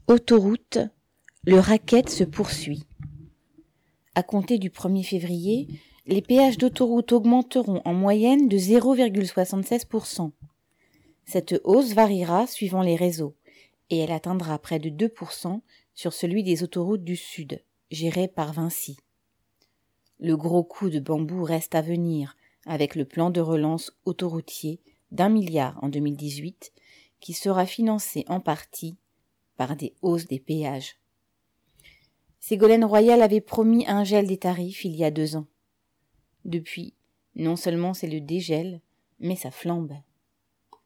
Autoroute, le racket se poursuit. À compter du 1er février, les péages d'autoroute augmenteront en moyenne de 0,76%. Cette hausse variera suivant les réseaux et elle atteindra près de 2% sur celui des autoroutes du Sud, géré par Vinci. Le gros coup de bambou reste à venir avec le plan de relance autoroutier d'1 milliard en 2018 qui sera financé en partie par des hausses des péages. Ségolène Royal avait promis un gel des tarifs il y a 2 ans. Depuis, non seulement c'est le dégel, mais ça flambe.